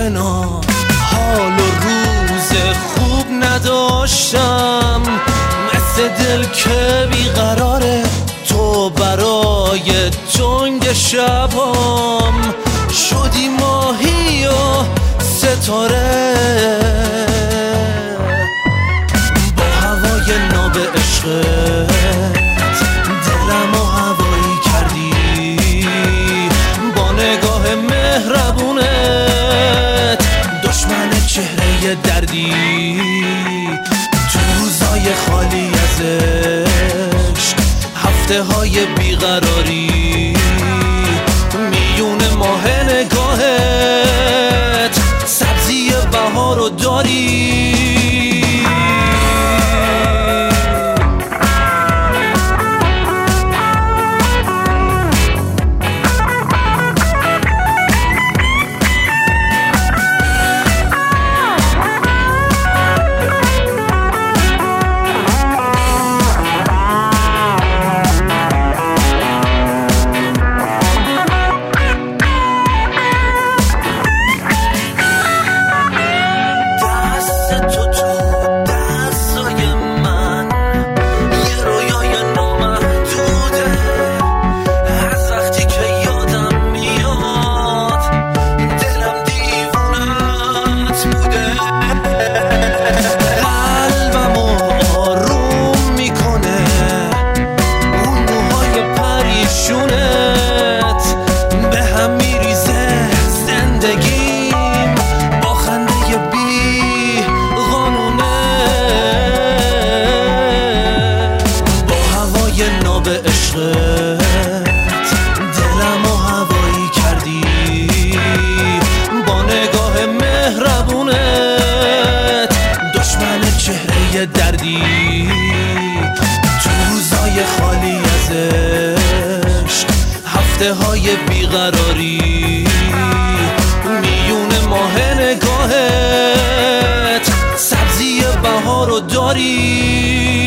کنار، حال و روز خوب نداشتم، مثل دل که بیقراره، تو برای تنگ شبام شدی ماهی و ستاره، با هوای ناب عشقت دلم و هوایی کردی، با نگاه مهربونت دشمن چهره دردی، تو روزای خالی از عشق، هفته های بیقراری، میون ماه نگاهت سبزی بهارو داری. دلم و هوایی کردی، با نگاه مهربونت دشمن چهره دردی، تو روزای خالی از عشق، هفته های بیقراری، میون ماه نگاهت سبزی بهارو داری.